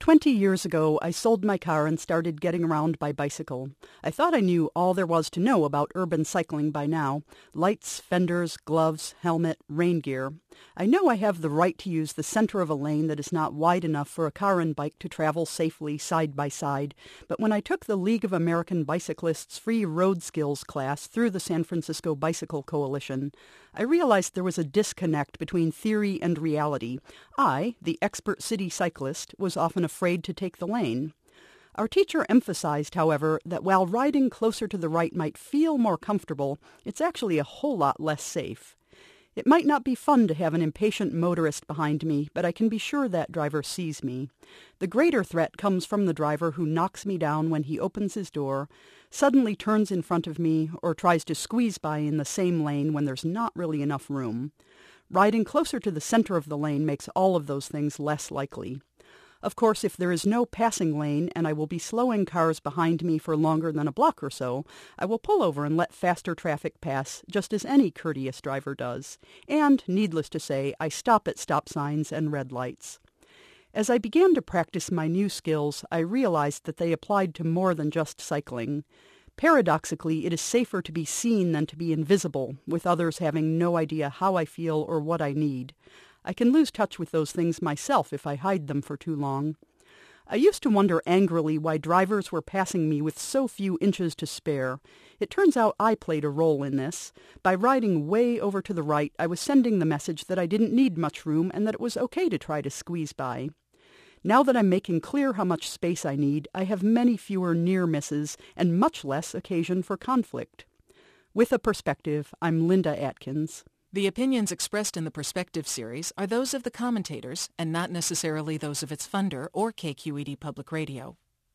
20 years ago, I sold my car and started getting around by bicycle. I thought I knew all there was to know about urban cycling by now. Lights, fenders, gloves, helmet, rain gear. I know I have the right to use the center of a lane that is not wide enough for a car and bike to travel safely side by side, but when I took the League of American Bicyclists free road skills class through the San Francisco Bicycle Coalition, I realized there was a disconnect between theory and reality. I, the expert city cyclist, was often afraid to take the lane. Our teacher emphasized, however, that while riding closer to the right might feel more comfortable, it's actually a whole lot less safe. It might not be fun to have an impatient motorist behind me, but I can be sure that driver sees me. The greater threat comes from the driver who knocks me down when he opens his door, suddenly turns in front of me, or tries to squeeze by in the same lane when there's not really enough room. Riding closer to the center of the lane makes all of those things less likely. Of course, if there is no passing lane and I will be slowing cars behind me for longer than a block or so, I will pull over and let faster traffic pass, just as any courteous driver does. And, needless to say, I stop at stop signs and red lights. As I began to practice my new skills, I realized that they applied to more than just cycling. Paradoxically, it is safer to be seen than to be invisible, with others having no idea how I feel or what I need. I can lose touch with those things myself if I hide them for too long. I used to wonder angrily why drivers were passing me with so few inches to spare. It turns out I played a role in this. By riding way over to the right, I was sending the message that I didn't need much room and that it was okay to try to squeeze by. Now that I'm making clear how much space I need, I have many fewer near misses and much less occasion for conflict. With a Perspective, I'm Linda Atkins. The opinions expressed in the Perspective series are those of the commentators and not necessarily those of its funder or KQED Public Radio.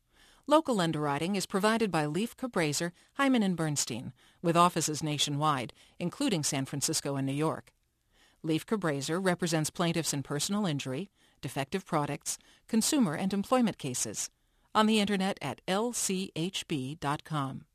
Local underwriting is provided by Leif Cabraser, Hyman & Bernstein, with offices nationwide, including San Francisco and New York. Leif Cabraser represents plaintiffs in personal injury, defective products, consumer and employment cases. On the Internet at lchb.com.